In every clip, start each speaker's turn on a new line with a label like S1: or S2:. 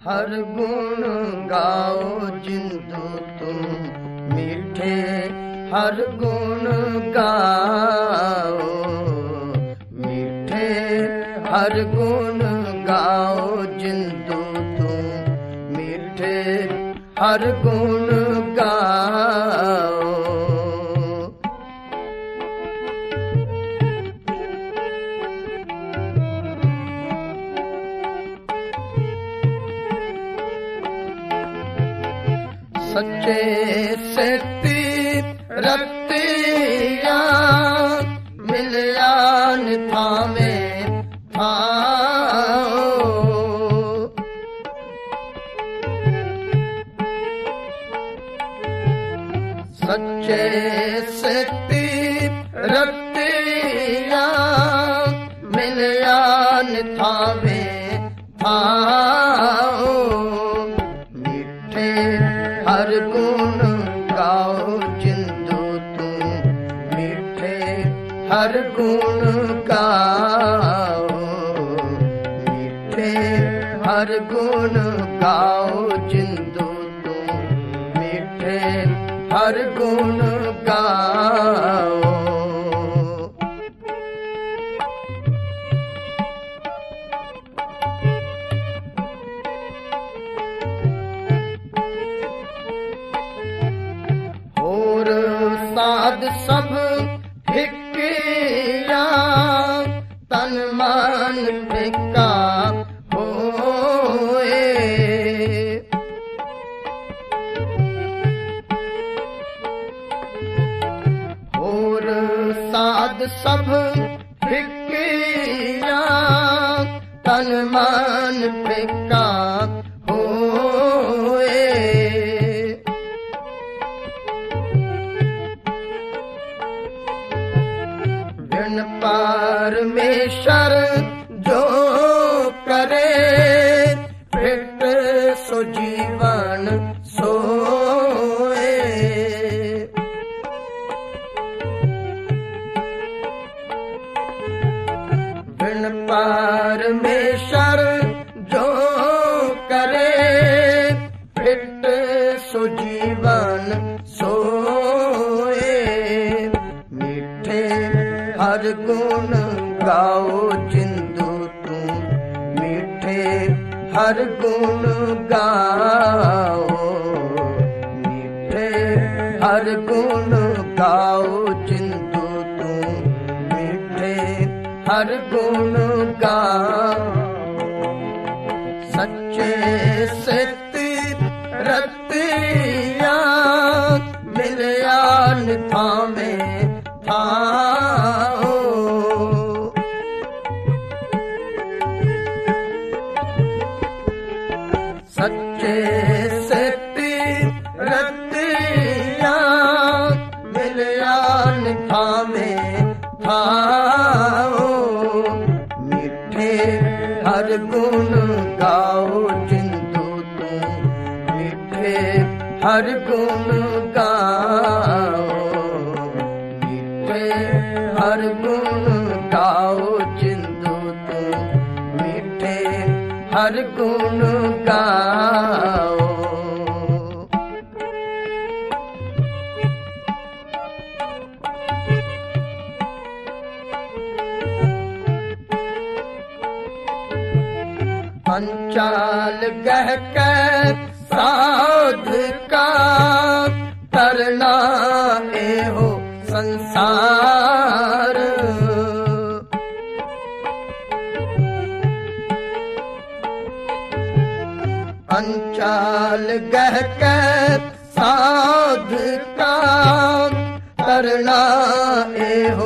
S1: हर गुण गाओ जिंदू तुम मीठे, हर गुण गाओ मीठे, हर गुण गाओ जिंदू तुम मीठे, हर गुण गाओ। सच्चे से रतिया मिलयान थामे थाओ, सच्चे से रतिया मिलयान थामे थाओ। हर गुण गाओ जिंदू तुम मीठे, हर गुण गाओ मीठे, हर गुण गाओ जिंदू तुम मीठे, हर गुण गाओ। साध सब फिकिया तन मन फिका होए, और साध सब फिकिया तन मन फिका होए। परमेश्वर जो करे फिट सो जीवन सोए, बिन परमेश्वर जो करे फिट सो जीवन सोए। मीठे हर गुण गाओ जिंदू तुम मीठे, हर गुण गाओ मीठे, हर गुण गाओ जिंदू तुम मीठे, हर गुण गाओ। सच्चे से रतिया मिलयान थामे थाओ, सच्चे से रतिया मिलयान थामे थाओ। मीठे हर गुण गाओ जिंदू तुम मीठे, हर गुण गाओ मीठे, हर गुण गाओ जिंदू तुम मीठे, हर गुण गाओ। पंचाल गह कर साध का करना ए हो संसार, पंचाल गह कर साध का करना ए हो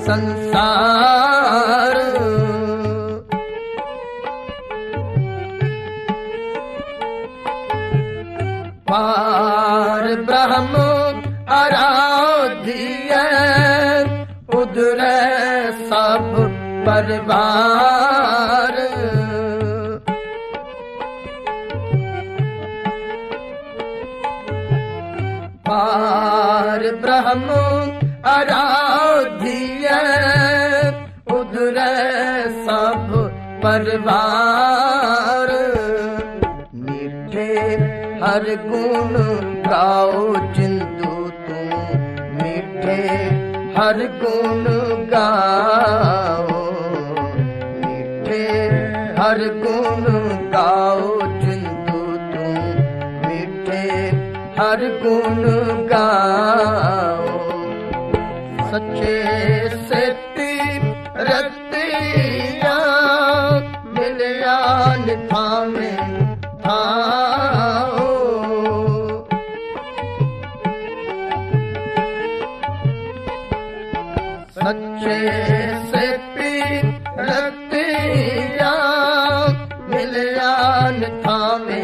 S1: संसार। पार ब्रह्म आराध्य उधर सब परिवार, पार ब्रह्म आराध्य उधर सब परिवार। हर गुण गाओ जिंदू तू मीठे हर गुण गाओ मीठे हर गुण गाओ जिंदू तू मीठे हर गुण गाओ सच्चे सेती रतिया मिलिया निथावे थाओ सच्चे सेती रतिया मिलिया निथावे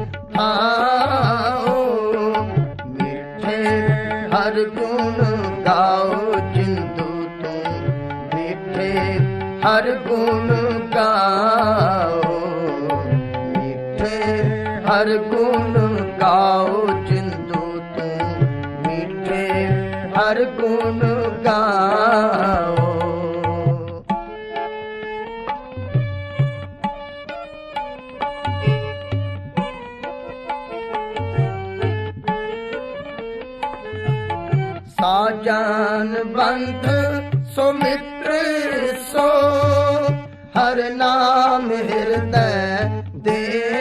S1: थाओ मीठे हर गुण गाओ जिंदू तू मीठे हर गुण गाओ मीठे हर गुण गाओ जिंदू तू मीठे हर गुण गाओ साजन बंध सुमित्र सो हर नाम हृदय दे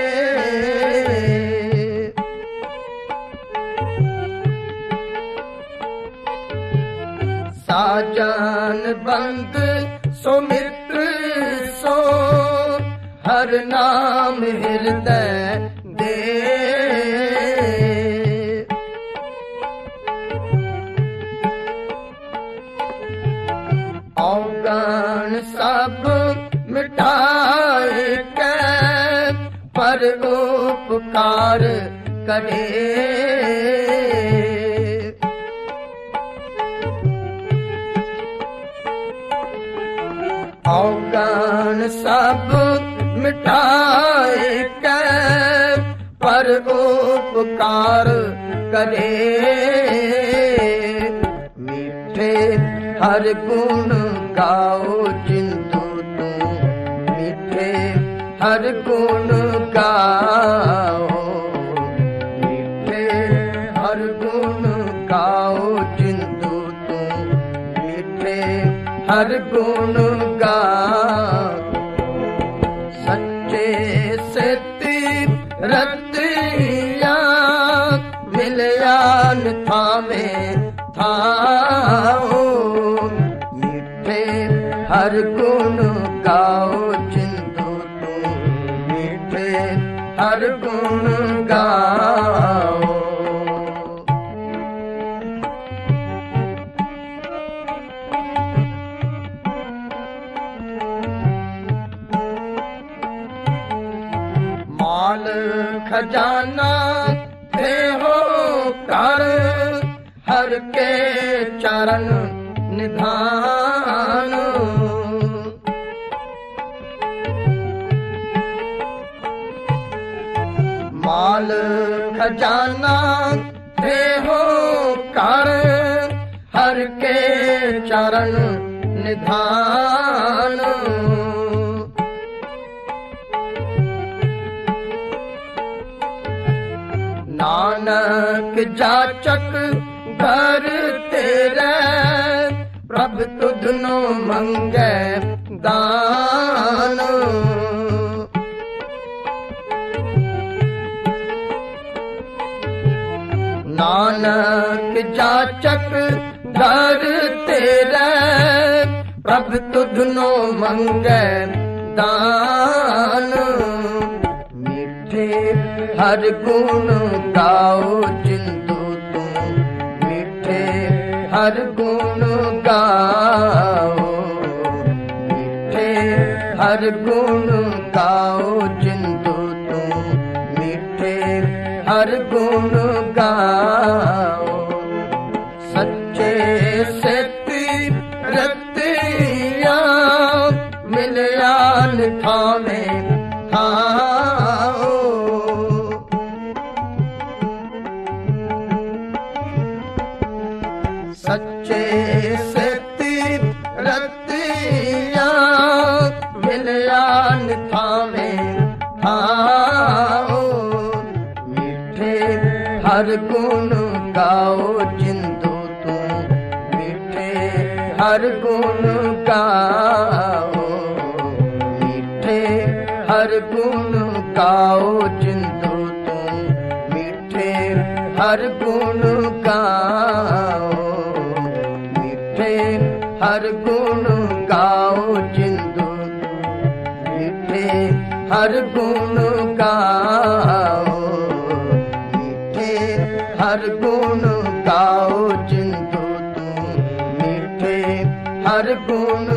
S1: साजन बंध सुमित्र सो हर नाम हृदय दे औगण सब मिटाए के पर उपकार करे औगण सब मिटाए के पर उपकार करे मीठे हर गुण गाओ जिंदू तू मीठे हर गुण गाओ मीठे हर गुण गाओ जिंदू तू मीठे हर गुण गाओ सच्चे सेती रतिया मिलिया थामे थाओ मीठे हर गुण गाओ जिंदू तू मीठे हर गुण गाओ माल खजाना थे हो कर हर के चरण निधान माल खजाना थे हो कर हर के चरण निधान नानक जाचक घर तेरे प्रभ तुधनो मंगे दान नानक जाचक घर तेरे प्रभ तुधनो मंगे दान मीठे हर गुण गाओ जिंदू तू मीठे हर गुण गाओ मीठे हर गुण गाओ जिंदू तू मीठे हर गुण गाओ सच्चे सेती रतिया मिलिया थामे थाओ सच्चे सेती रतिया मिलिया थामे थाओ मीठे हर गुण गाओ जिंदू तू मीठे हर गुण गाओ मीठे हर गुण गाओ जिंदू तू मीठे हर गुण गाओ मीठे हर गुण गाओ जिंदू मीठे हर गुण गाओ मीठे हर गुण गाओ जिंदू तू मीठे हर गुण